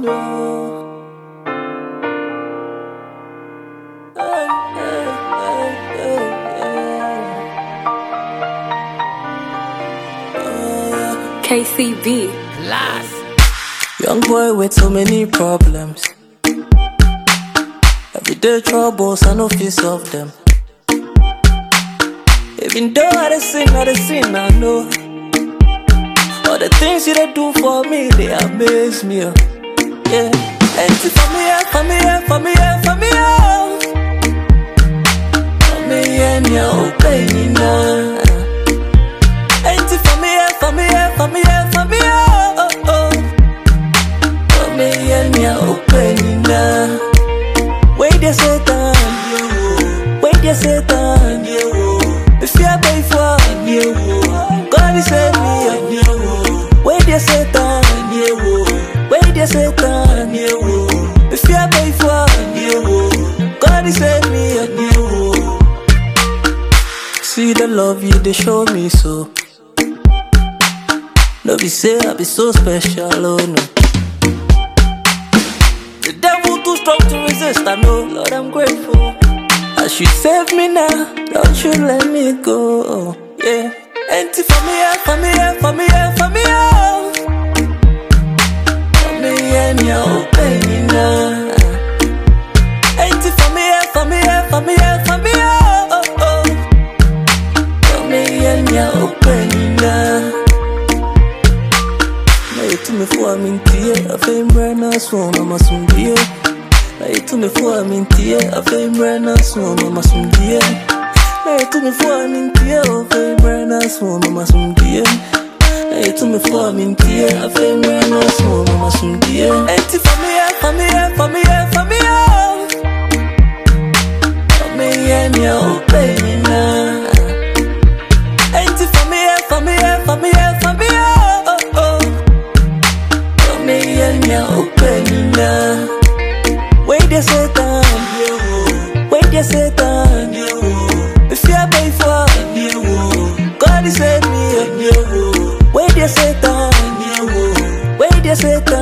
no. KCB. Last. Young boy with so many problems. Everyday troubles, I know few solve them. Even though I dey sin, I know. All the things you dey do for me, they amaze me. Yeah. Empty for me, for me, for me, for me, for me, and your pain now. Empty for me, for me, for me, for me, for me, and your pain now. Wait there, Satan. Wait there, Satan. If you pay for God is save me. Wait there, Satan. Wait there, Satan. If you pay for God is save me. See the love you they show me so. No be say I be so special, oh no. The devil too strong to resist, I know. Lord, I'm grateful. As you save me now, don't you let me go. Yeah. Empty for me, for me, for me, for me, for me, and your pain now. Empty for me, for me, for me, for me, for me, and your pain now. To me for I'm in tear, I fame right now, so I'm a soon dear. To me for I'm in tear, I fame right now, so I'm a soon dear. To me for I'm in tear, I fame right now, so I'm a soon dear. To me for I'm in tear, I fame right now, so I'm a soon dear. Empty for me, for me, for me, for me, for me, and your pain now. Empty for me, for me, for me, for me, and your pain now. Wait there, Satan. Wait there, Satan. If you pay for God is save me. Wait there, Satan. Wait there, Satan.